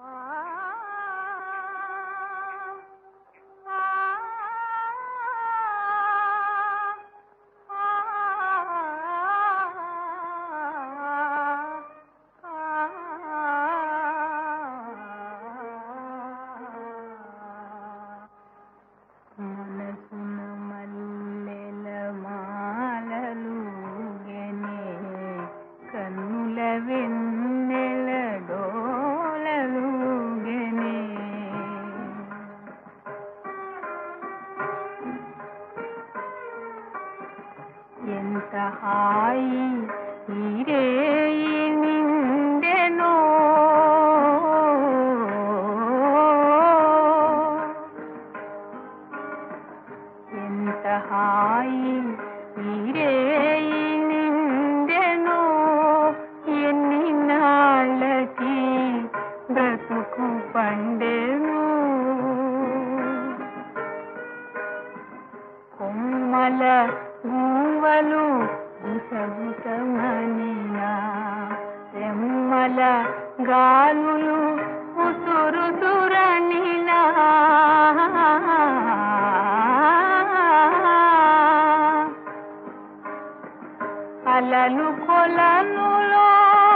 ఎంత హాయి ఈరే నిండెనో ఎంత హాయి ఈరే నిండెనో ఎన్ని నాళ్ళకి బ్రతుకు పండెను కొమ్మల గువ్వలు గుసగుసమనినా రెమ్మల గాలులు ఉసురుసురనినా అలలు కొలనులో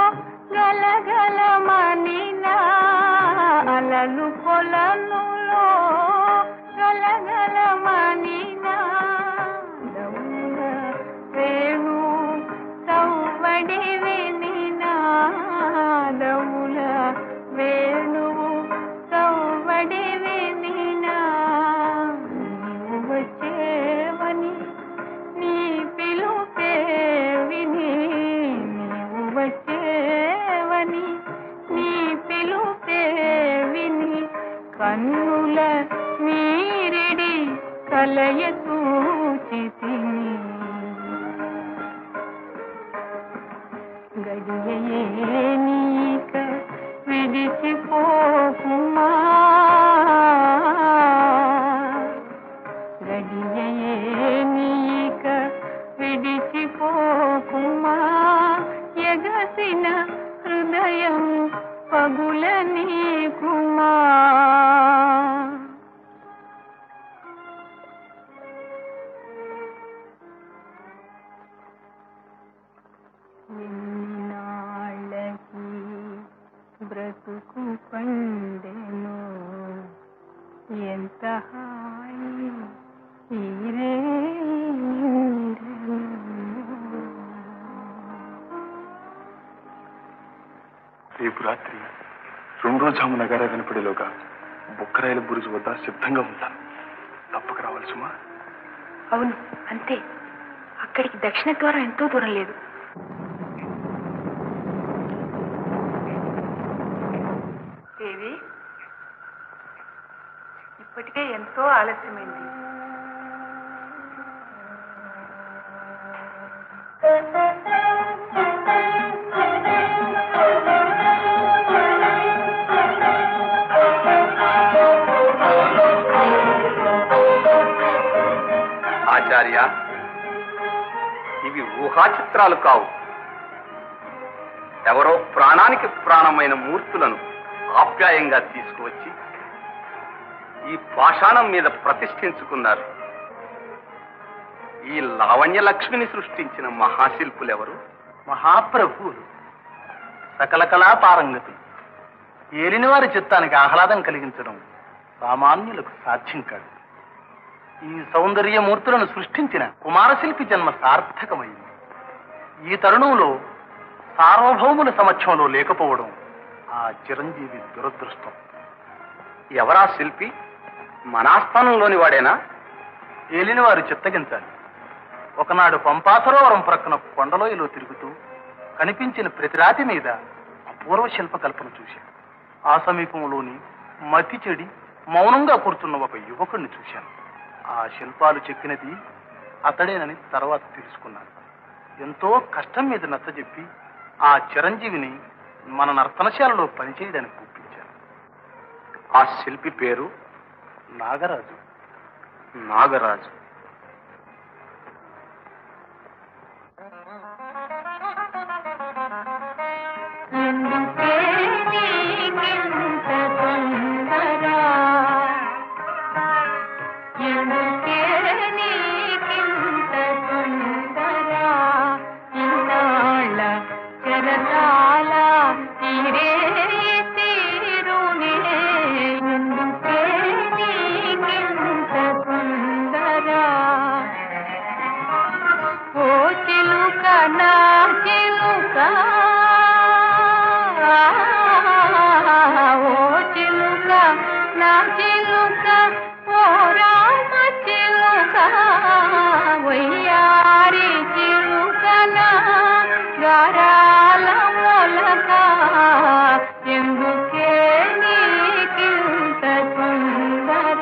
గలగలమనినా అలలు కొలనులో గలగలమనినా వేణు సౌవడి వినినా దౌల వేణువు సౌవడి వినినా నీవు వచ్చేవని నీ పిలుపే విని నీవు వచ్చేవని నీ పిలుపే విని కన్నుల నీరిడి కలయ చూచితిని గడియే నీక విడిచిపోకుమా గడియే నీక విడిచిపోకుమా ఎగసిన హృదయం పగుల నీకుమా బ్రతుకు పండెను ఎంత హాయి ఈరే రేపు రాత్రి రెండో జాము నగారా వినపడేలోగా బుక్కరాయల బురుజు వద్ద సిద్ధంగా ఉంటాను. తప్పక రావాలి సుమా. అవును, అంతే. అక్కడికి దక్షిణ ద్వారం ఎంతో దూరం లేదు. దేవి, ఇప్పటికే ఎంతో ఆలస్యమైంది. ఆచార్య, ఇవి ఊహా చిత్రాలు కావు. ఎవరో ప్రాణానికి ప్రాణమైన మూర్తులను ఆప్యాయంగా తీసుకువచ్చి ఈ పాషాణం మీద ప్రతిష్ఠించుకున్నారు. ఈ లావణ్య లక్ష్మిని సృష్టించిన మహాశిల్పులెవరు? మహాప్రభువులు, సకల కళా పారంగతులు. ఏలిని వారి చిత్తానికి ఆహ్లాదం కలిగించడం సామాన్యులకు సాధ్యం కాదు. ఈ సౌందర్యమూర్తులను సృష్టించిన కుమారశిల్పి జన్మ సార్థకమైంది. ఈ తరుణంలో సార్వభౌముల సమక్షంలో లేకపోవడం ఆ చిరంజీవి దురదృష్టం. ఎవరా శిల్పి? మనాస్థానంలోని వాడేనా? ఏలిని వారు చిత్తగించాలి. ఒకనాడు పంపాసరోవరం ప్రక్కన కొండలోయలో తిరుగుతూ కనిపించిన ప్రతి రాతి మీద అపూర్వ శిల్పకల్పన చూశాను. ఆ సమీపంలోని మతి చెడి మౌనంగా కూర్చున్న ఒక యువకుడిని చూశాను. ఆ శిల్పాలు చెక్కినది అతడేనని తర్వాత తెలుసుకున్నాను. ఎంతో కష్టం మీద నచ్చజెప్పి ఆ చిరంజీవిని మన నర్తనశాలలో పనిచేయడానికి ఒప్పించాను. ఆ శిల్పి పేరు నాగరాజు. నాగరాజు. ఎందుకే నీకింత నా చిలుక ఓ రామ చిలుక వయ్యారి చిలుకనా గారాల మొలక ఎందుకే నీకింత తొందర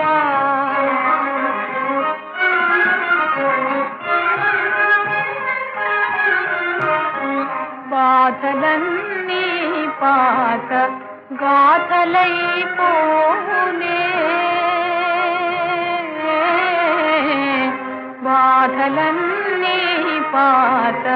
బాధలన్నీ పాత గాథలైపోనే బాధలన్నీ పాత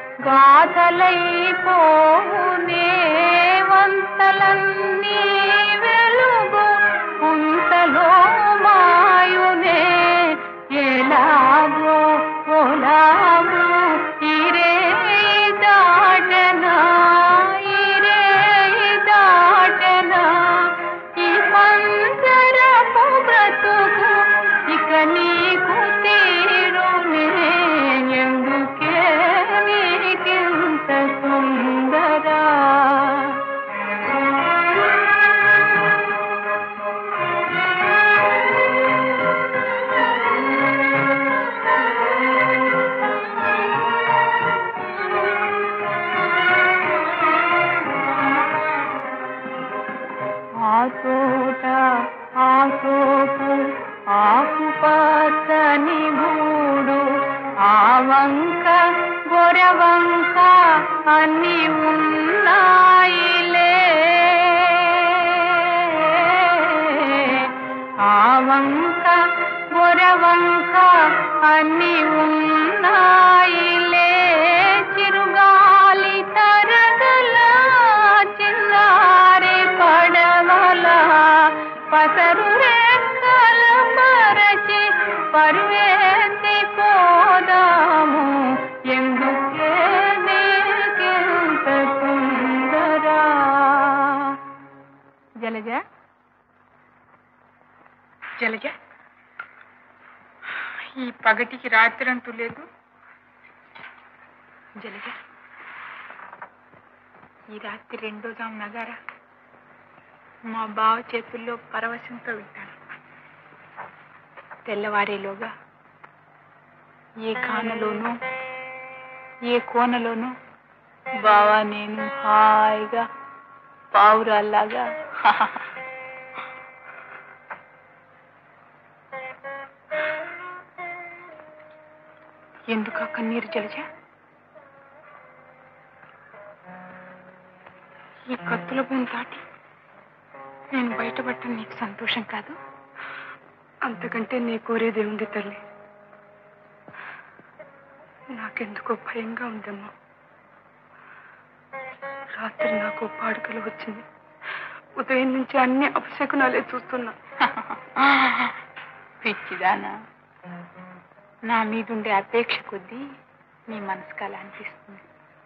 గాథలైపోనే వంతలన్నీ వెలుగు ఉంతలో మాయునే ఎలాగో ఓలాగో ఇరే దాటనా ఇరే దాటనా ఈ పంజరపు బ్రతుకు ఇక నీకు తీరునే ఎందుకే నీకింత సుందర ఆ తోట ఆ తోపు ఆకు పచ్చని గూడు ఆ వంక గొరవంక అన్ని ఉన్నాయిలే ఆ వంక గొరవంక అన్ని ఉన్నాయిలే చిరుగాలి తరగల చిన్నారి పడవల పసరు రెక్కల పరచి పరువేసి పోదాము ఎందుకే నీకింత సుందర జలజ జలజ, ఈ పగటికి రాత్రంటూ లేదు. జలజ, ఈ రాత్రి రెండో జాము నగారా మా బావ చేతుల్లో పరవశంతో వింటాను. తెల్లవారేలోగా ఏ కానలోనూ ఏ కోనలోనూ బావా నేను హాయిగా పావురాల్లాగా ఎందుకు కన్నీరు జలజ? ఈ కత్తుల భూమి దాటి నేను బయటపడటం నీకు సంతోషం కాదు? అంతకంటే నీ కోరేదే ఉంది తల్లి. నాకెందుకో భయంగా ఉందమ్మా. రాత్రి నాకు పాడుకలు వచ్చింది. ఉదయం నుంచి అన్ని అపశకునాలే చూస్తున్నా. పిచ్చిదానా, నా మీదుండే అపేక్ష కొద్దీ నీ మనసుకు అలా అనిపిస్తుంది.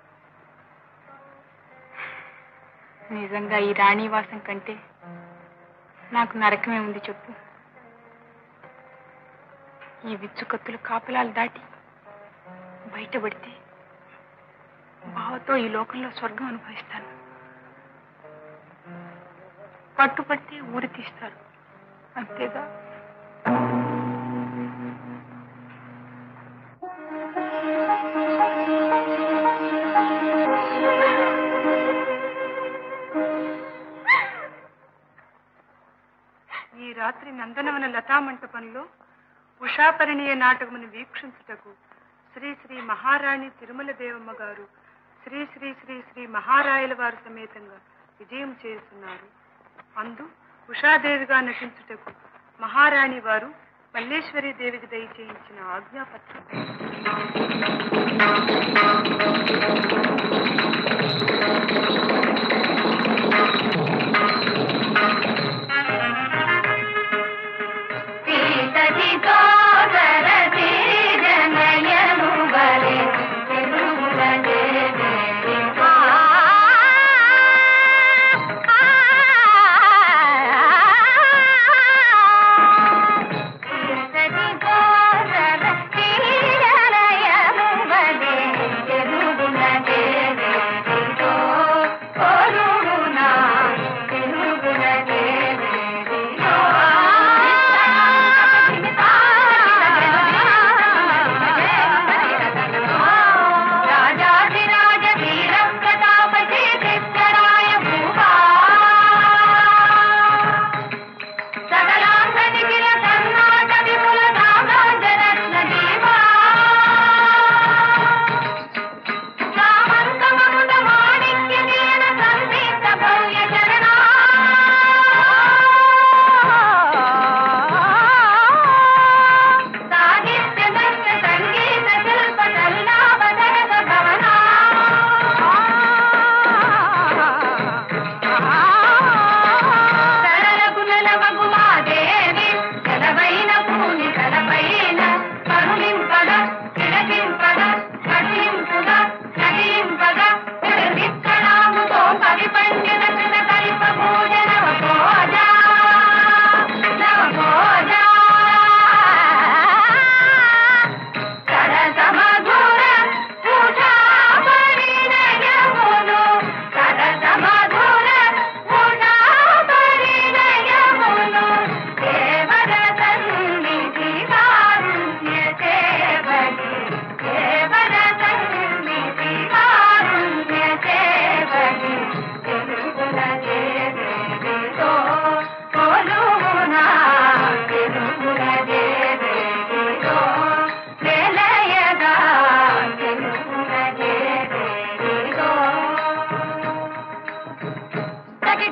నిజంగా ఈ రాణివాసం కంటే నాకు నరకమే ఉంది చెప్పు. ఈ విచ్చుకత్తుల కాపలాలు దాటి బయటపడితే బావతో ఈ లోకంలో స్వర్గం అనుభవిస్తాను. పట్టుపడితే ఊరి తీస్తారు, అంతేగా? ఈ రాత్రి నందనవన లతామంటపంలో ఉషాపరిణీయ నాటకమును వీక్షించుటకు శ్రీ శ్రీ మహారాణి తిరుమల దేవమ్మ గారు శ్రీ శ్రీ శ్రీ శ్రీ మహారాయల వారు సమేతంగా విజయం చేస్తున్నారు. అందు ఉషాదేవిగా నటించుటకు మహారాణి వారు మల్లేశ్వరి దేవికి దయచేయించిన ఆజ్ఞాపత్రం. Yeah.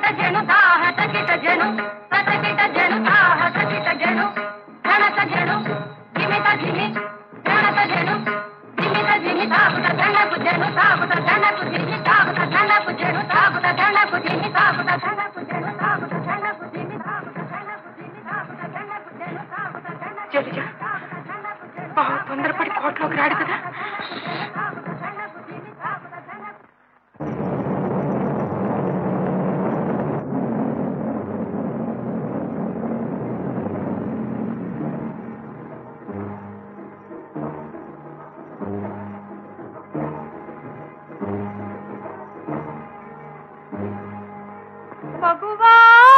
జను తాహత కిట జను తతకిట జను తాహత కిట జను ధనత జను జిమిత జిమి ధనత జను జిమిత జిమి తాగుత ధనకు జను తాగుత ధనకు జిమి తాగుత ధనకు జను తాగుత ధనకు జిమి తాగుత ధనకు జను తాగుత ధనకు జిమి తాగుత ధనకు జిమి తాగుత ధనకు జను తాగుత ధనకు జలజ బావ తొందరపడి కోట్లోకి రాడు కదా. మగువా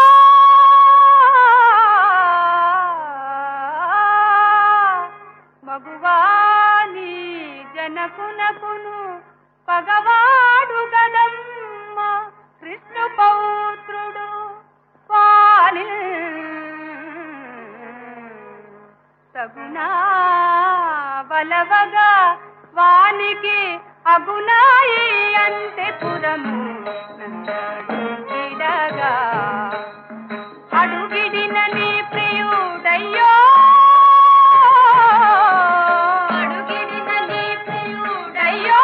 మగువాని జనకునకును పగవాడు గదమ్మ కృష్ణు పౌత్రుడు వాని తగునా బలవగా వానికి అగునాయి అంటే పురము నందడుగిడగా అడుగిడిన నీ ప్రియుడయ్యో అడుగిడిన నీ ప్రియుడయ్యో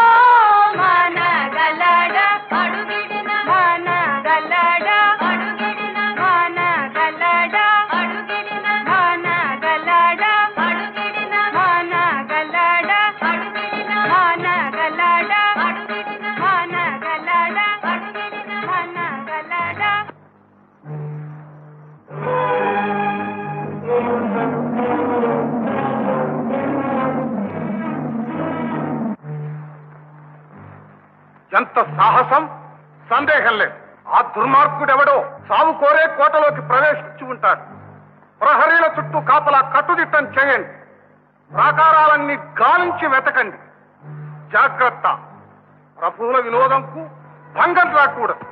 మనగలడ అడుగిడిన మనగలడ అడుగిడిన మనగలడ అడుగిడిన మనగలడ అడుగిడిన మనగలడ అడుగిడిన మనగలడ అడుగిడిన మనగలడ అడుగిడిన మనగలడ. ఎంత సాహసం! సందేహం లేదు, ఆ దుర్మార్గుడెవడో సాగు కోరే కోటలోకి ప్రవేశించి ఉంటాడు. ప్రహరీల చుట్టూ కాపలా కట్టుదిట్టం చేయండి, ప్రాకారాలన్నీ గాలించి వెతకండి. జాగ్రత్త, ప్రభువుల వినోదంకు భంగం రాకూడదు.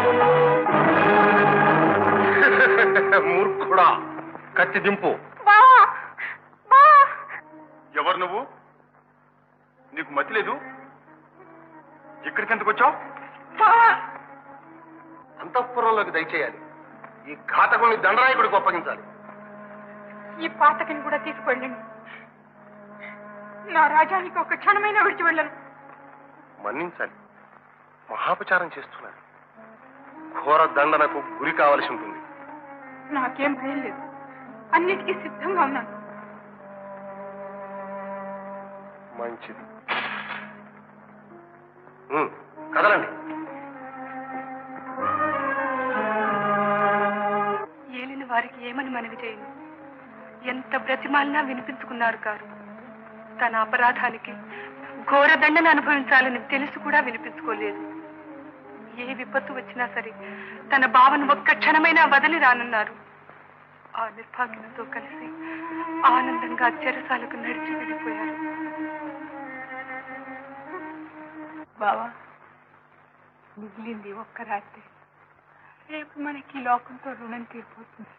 మూర్ఖుడా, కత్తి దింపు. బావా ఎవరు నువ్వు? నీకు మతి లేదు? ఇక్కడికి ఎందుకు వచ్చావు? అంతఃపురంలోకి దయచేయాలి. ఈ ఘాతకుని దండనాయకుడికి అప్పగించాలి. ఈ పాతకిని కూడా తీసుకెళ్ళండి. నా రాజానికి ఒక క్షణమైనా విడిచి వెళ్ళను. మన్నించాలి. మహాపచారం చేస్తున్నారు. ఘోర దండనకు గురి కావలసి ఉంటుంది. నాకేం భయం లేదు. అన్నిటికీ సిద్ధంగా ఉన్నాను. మంచిది. కదలండి. ఏలిన వారికి ఏమని మనవి చేయను. ఎంత బ్రతిమాలినా వినిపించుకున్నారు కారు. తన అపరాధానికి ఘోర దండను అనుభవించాలని తెలిసి కూడా వినిపించుకోలేదు. ఏ విపత్తు వచ్చినా సరే తన భావను ఒక్క క్షణమైనా వదిలి రానున్నారు. ఆ నిర్భాగ్యంతో కలిసి ఆనందంగా చెరసాలకు నడిచి వెళ్ళిపోయారు. బావా, మిగిలింది ఒక్క రాత్రి. రేపు మనకి ఈ లోకంతో రుణం తీరిపోతుంది.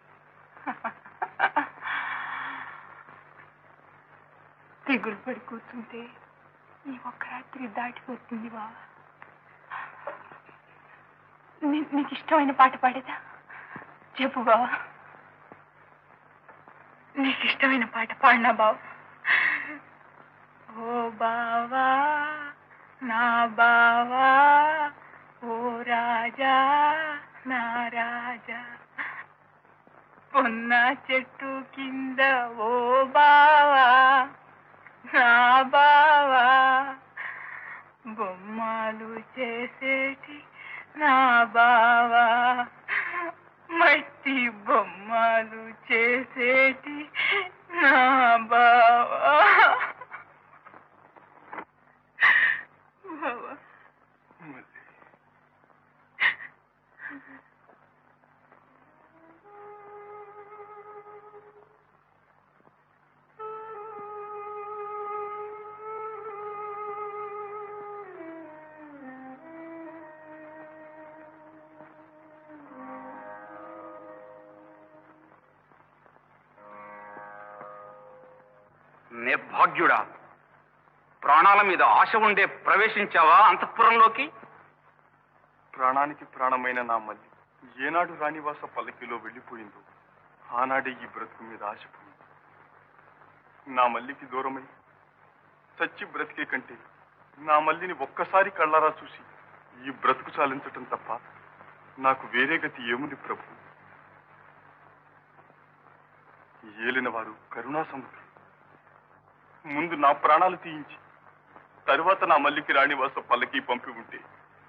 దిగులు పడి కూర్చుంటే ఈ ఒక్క రాత్రి దాటిపోతుంది బావా. నీకు ఇష్టమైన పాట పాడేదా? చెప్పు బావా. నీకు ఇష్టమైన పాట పాడినా బావా. ఓ బావా నా బావా, ఓ రాజా నా రాజా, పొన్న చెట్టు కింద ఓ బావా నా బావా, బొమ్మలు చేసేటి నా బావా, మట్టి బొమ్మలు చేసేటి నా బావా. బావా, నిర్భాగ్యుడా, ప్రాణాల మీద ఆశ ఉండే ప్రవేశించావా అంతఃపురంలోకి? ప్రాణానికి ప్రాణమైన నా మల్లి ఏనాడు రాణివాస పల్లకిలో వెళ్ళిపోయిందో ఆనాడే ఈ బ్రతుకు మీద ఆశపోయింది. నా మల్లికి దూరమై చచ్చి బ్రతికే కంటే నా మల్లిని ఒక్కసారి కళ్ళారా చూసి ఈ బ్రతుకు చాలించటం తప్ప నాకు వేరే గతి ఏముంది ప్రభు? ఏలిన వారు కరుణా సముద్రం. ముందు నా ప్రాణాలు తీయించి తరువాత నా మల్లికి రాణివాస పల్లకి పంపి ఉంటే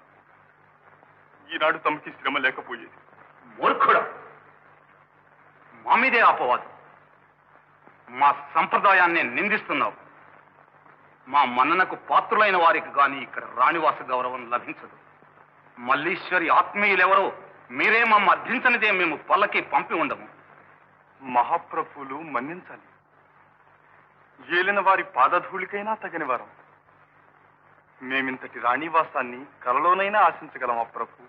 ఈనాడు తమకి శ్రమ లేకపోయేది. మూర్ఖుడా, మా మీదే అపవాదు. మా సంప్రదాయాన్ని నిందిస్తున్నావు. మా మన్ననకు పాత్రులైన వారికి గాని ఇక్కడ రాణివాస గౌరవం లభించదు. మల్లీశ్వరి ఆత్మీయులెవరో మీరే మమ్మ అర్థించనిదే మేము పల్లకి పంపి ఉండము. మహాప్రభువులు మన్నించాలి. ఏలిన వారి పాదధూళికైనా తగని వారం. మేమింతటి రాణివాసాన్ని కలలోనైనా ఆశించగలమా ప్రభు?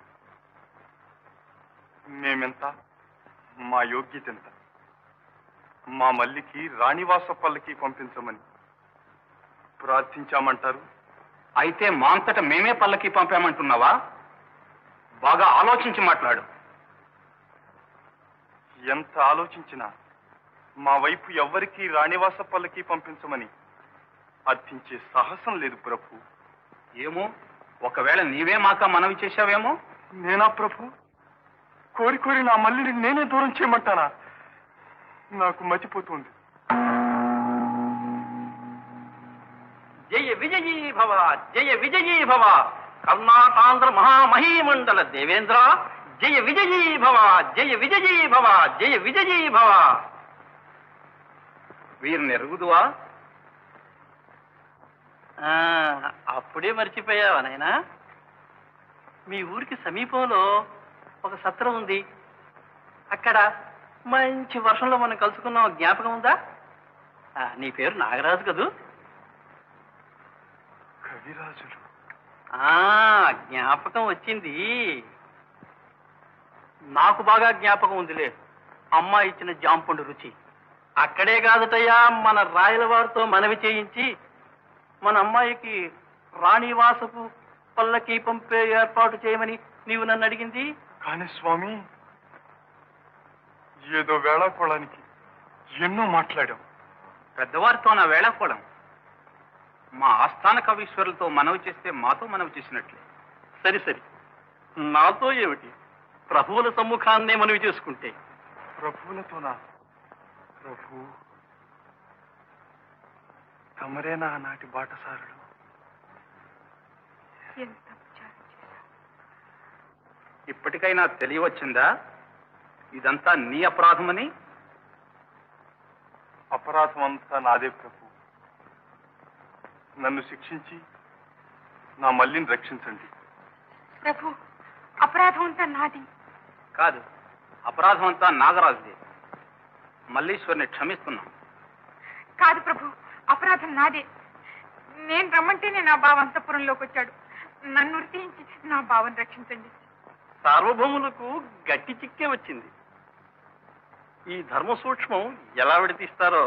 మేమెంత, మా యోగ్యత ఎంత? మా మల్లికి రాణివాస పల్లకి పంపించమని ప్రార్థించామంటారు. అయితే మా అంతట మేమే పల్లకి పంపామంటున్నావా? బాగా ఆలోచించి మాట్లాడు. ఎంత ఆలోచించినా మా వైపు ఎవ్వరికీ రాణివాస పల్లకి పంపించమని అర్థించే సాహసం లేదు ప్రభు. ఏమో, ఒకవేళ నీవే మాక మనవి చేశావేమో. నేనా ప్రభు? కోరి కోరి నా మల్లిని నేనే దూరం చేయమంటానా? నాకు మతిపోతుంది. జయ విజయీ భవ, జయ విజయీ భవ, కర్ణాటాంధ్ర మహామహీమండల దేవేంద్ర, జయ విజయీ భవ, జయ విజయీ భవ, జయ విజయీ భవ. వీరిని ఎరుగుదువా? అప్పుడే మర్చిపోయావా నాయనా? మీ ఊరికి సమీపంలో ఒక సత్రం ఉంది. అక్కడ మంచి వర్షంలో మనం కలుసుకున్నాం, జ్ఞాపకం ఉందా? నీ పేరు నాగరాజు కదూ? కవిరాజులు. జ్ఞాపకం వచ్చింది. నాకు బాగా జ్ఞాపకం ఉందిలే. అమ్మ ఇచ్చిన జాంపండు రుచి. అక్కడే కాదుటయ్యా, మన రాయల వారితో మనవి చేయించి మన అమ్మాయికి రాణివాసపు పల్లకి పంపే ఏర్పాటు చేయమని నీవు నన్ను అడిగింది. కానీ స్వామి, ఏదో వేళాకోళానికి ఎన్నో మాట్లాడాం. పెద్దవారితో నా వేళాకోళం. మా ఆస్థాన కవీశ్వరులతో మనవి చేస్తే మాతో మనవి చేసినట్లే. సరి సరి, నాతో ఏమిటి? ప్రభువుల సమ్ముఖాన్నే మనవి చేసుకుంటే. ప్రభువులతోనా? ప్రభు, తమరేనా ఆనాటి బాటసారులు? ఎంత విచారం చేశావు. ఇప్పటికైనా తెలియవచ్చిందా ఇదంతా నీ అపరాధమని? అపరాధం అంతా నాదే ప్రభు. నన్ను శిక్షించి నా మల్లిని రక్షించండి. ప్రభు, అపరాధం అంతా నాది. కాదు, అపరాధం అంతా నాగరాజుదే. మల్లీశ్వరిని క్షమిస్తున్నాం. కాదు ప్రభు, అపరాధం నాదే. నేను రమ్మంటేనే నా బావ అంతఃపురంలోకి వచ్చాడు. నన్ను ఉరితీయించి నా బావని రక్షించండి. సార్వభౌములకు గట్టి చిక్కే వచ్చింది. ఈ ధర్మ సూక్ష్మం ఎలా విడతీస్తారో.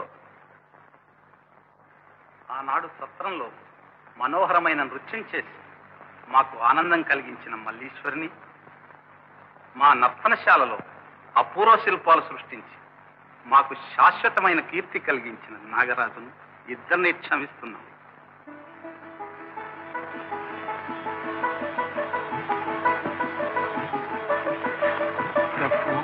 ఆనాడు సత్రంలో మనోహరమైన నృత్యం చేసి మాకు ఆనందం కలిగించిన మల్లీశ్వరిని, మా నర్తనశాలలో అపూర్వ శిల్పాలు సృష్టించి మాకు శాశ్వతమైన కీర్తి కలిగించిన నాగరాజును ఇద్దరిని క్షమిస్తున్నాం. ప్రభు,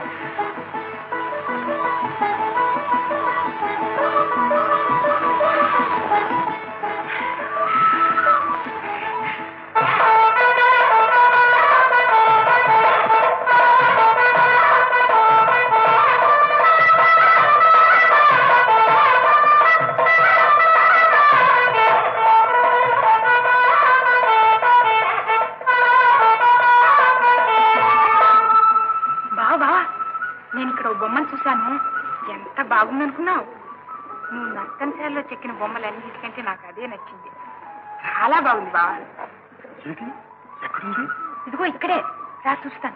చూశాను. ఎంత బాగుందనుకున్నావు? నువ్వు నర్తనశాలలో చెక్కిన బొమ్మలన్నిటికంటే నాకు అదే నచ్చింది. చాలా బాగుంది బావా. ఏది? ఎక్కడుంది? ఇదిగో ఇక్కడే రా, చూస్తాను.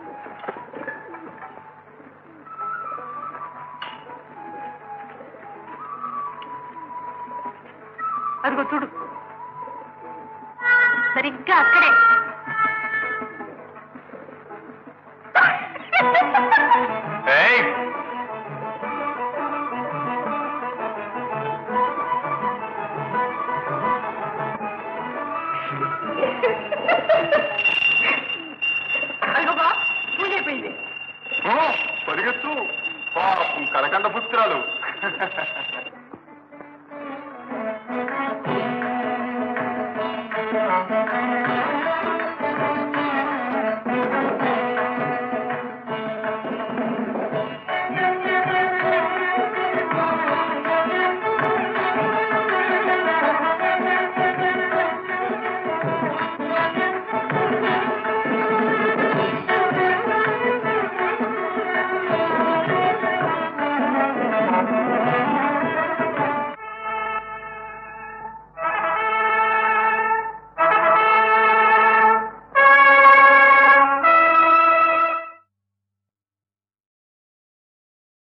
అదిగో చూడు, సరిగ్గా అక్కడే. అదిగో బా, పూజ అయిపోయింది. పరిగెత్తు, కలకండ పుత్రాలు.